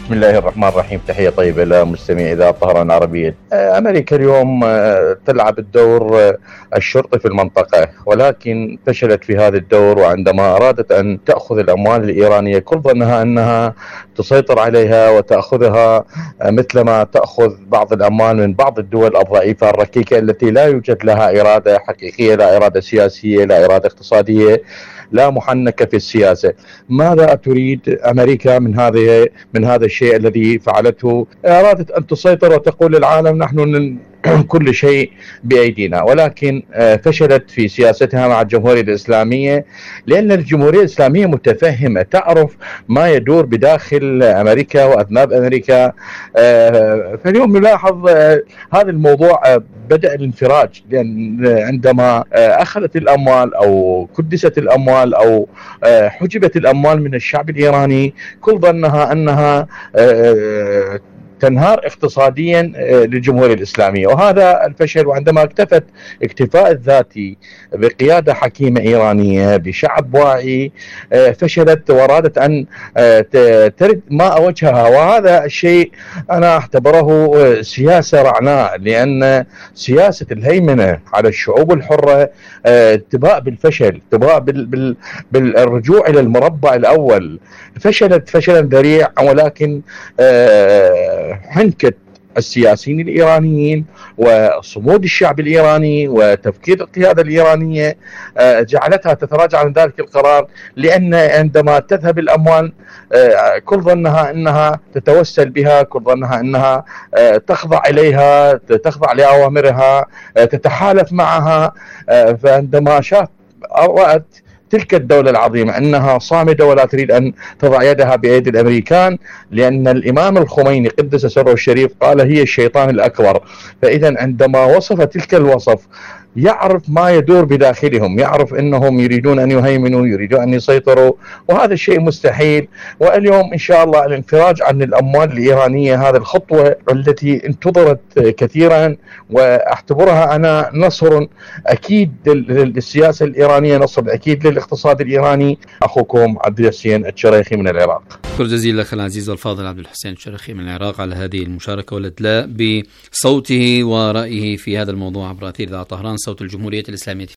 بسم الله الرحمن الرحيم. تحية طيبة لمستمعي إذاعة طهران العربية. أمريكا اليوم تلعب الدور الشرطي في المنطقة، ولكن فشلت في هذا الدور، وعندما أرادت أن تأخذ الأموال الإيرانية كل ظنها أنها تسيطر عليها وتأخذها مثلما تأخذ بعض الأموال من بعض الدول الضعيفة الركيكة التي لا يوجد لها إرادة حقيقية، لا إرادة سياسية، لا إرادة اقتصادية، لا محنكة في السياسة. ماذا تريد أمريكا من هذا الشيء الذي فعلته؟ أرادت أن تسيطر وتقول للعالم نحن كل شيء بأيدينا، ولكن فشلت في سياستها مع الجمهورية الإسلامية، لأن الجمهورية الإسلامية متفهمة، تعرف ما يدور بداخل أمريكا وأذناب أمريكا. فاليوم نلاحظ هذا الموضوع بدأ الانفراج، لأن عندما أخذت الأموال أو كدست الأموال أو حجبت الأموال من الشعب الإيراني، كل ظنها أنها تنهار اقتصاديا للجمهورية الإسلامية، وهذا الفشل. وعندما اكتفت اكتفاء الذاتي بقيادة حكيمة إيرانية بشعب واعي، فشلت وارادت أن ترد ماء وجهها، وهذا الشيء أنا أعتبره سياسة رعناء، لأن سياسة الهيمنة على الشعوب الحرة تباء بالفشل، تباء بالرجوع إلى المربع الأول. فشلت فشلا ذريع، ولكن حنكت السياسيين الإيرانيين وصمود الشعب الإيراني وتفكير القيادة الإيرانية جعلتها تتراجع عن ذلك القرار، لأن عندما تذهب الأموال كل ظنها أنها تتوسل بها، كل ظنها أنها تخضع إليها، تخضع لأوامرها، تتحالف معها. فعندما رأت تلك الدولة العظيمة أنها صامدة ولا تريد أن تضع يدها بأيدي الأمريكان، لأن الإمام الخميني قدس سره الشريف قال هي الشيطان الأكبر. فإذا عندما وصف تلك الوصف يعرف ما يدور بداخلهم، يعرف أنهم يريدون أن يهيمنوا، يريدون أن يسيطروا، وهذا الشيء مستحيل. واليوم إن شاء الله الانفراج عن الأموال الإيرانية هذه الخطوة التي انتظرت كثيرا، واعتبرها أنا نصر أكيد للسياسة الإيرانية، نصر أكيد للاقتصاد الإيراني. أخوكم عبد الحسين الشريخي من العراق. شكرا جزيلا لك العزيز والفاضل عبد الحسين الشريخي من العراق على هذه المشاركة والإدلاء بصوته ورأيه في هذا الموضوع عبر أثير إذاعة طهران صوت الجمهورية الإسلامية.